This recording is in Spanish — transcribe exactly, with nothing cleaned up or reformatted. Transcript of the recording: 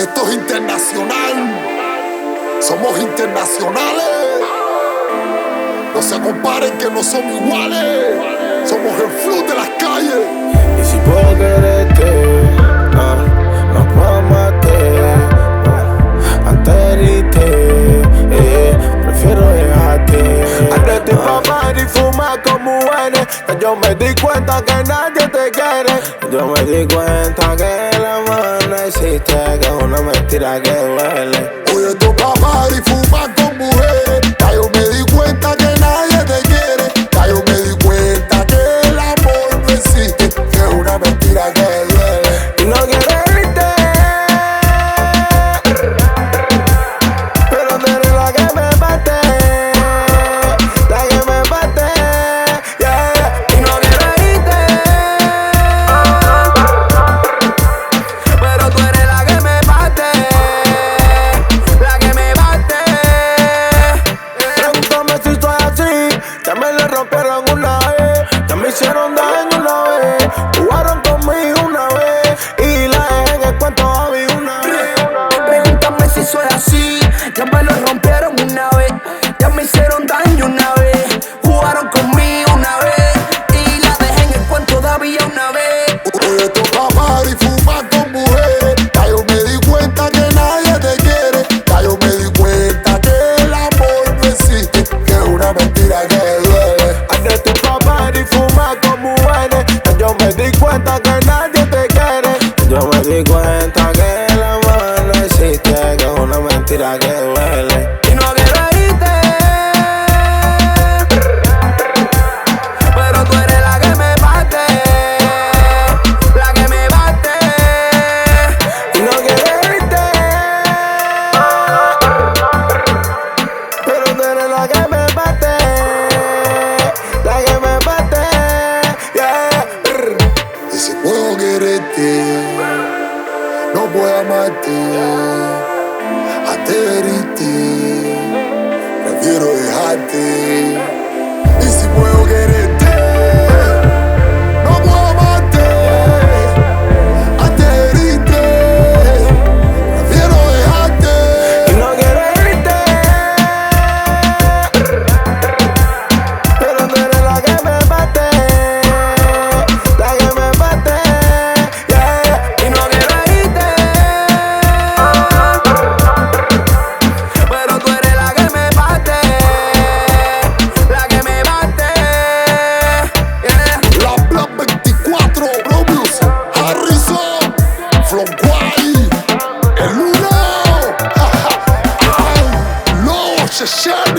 Esto es internacional. Somos internacionales. No se comparen que no somos iguales. Somos el flow de las calles. Y si puedo quererte, no, no puedo amarte, no, antes de herirte, eh, prefiero dejarte. Antes de papá y fumar con mujeres, yo me di cuenta que nadie te quiere. Yo me di cuenta que el amor no existe, que es una mentira que duele. Oye, tu papá y fumar con mujeres, ya yo me di cuenta que nadie te quiere. Ya yo me di cuenta que el amor no existe, que es una mentira que duele. Y no quiero irte, pero tú eres la que me bate, la que me bate, yeah. Y no quiero irte, pero tú eres la que me bate, la que me bate, yeah. Pregúntame si soy así, ya me lo rompieron una vez, ya me hicieron daño una vez, jugaron conmigo una vez y la dejé en el cuento a mí una vez. Pregúntame si soy así, ya me lo rompieron una vez, ya me hicieron daño una vez, jugaron conmigo una vez y la dejé en el cuento todavía una vez. Oye, tu papá y fumar con mujeres, ya yo me di cuenta que nadie te quiere. Ya yo me di cuenta que el amor no existe, que es una mentira que duele. Antes de tu papá y fumar con mujeres, yo me di cuenta que nadie te quiere. Yo me di cuenta que el amor no existe, que es una mentira que duele. Y no quiero irte, pero tú eres la que me bate, la que me bate. Y no quiero irte, pero tú eres la que me bate, la que me bate, yeah. Y si puedo quererte, no puedo amarte, antes de herirte, prefiero dejarte. Y si puedo quererte, no puedo amarte, antes de herirte, prefiero dejarte. Y no quiero irte, pero tú eres la que me bate, la que me bate, yeah. Y no quiero irte, pero tú eres la que me bate, la que me bate, yeah. La Black veinticuatro, Robius, Harrison, Flonquay, el uno, ay, no, Sheshel.